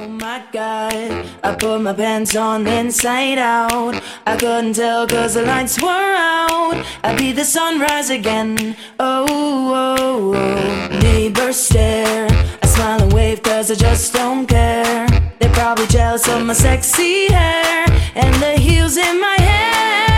My God, I put my pants on inside out. I couldn't tell cause the lights were out. I'd be the sunrise again. Oh, oh, oh. Neighbors stare, I smile and wave cause I just don't care. They're probably jealous of my sexy hair and the heels in my hair.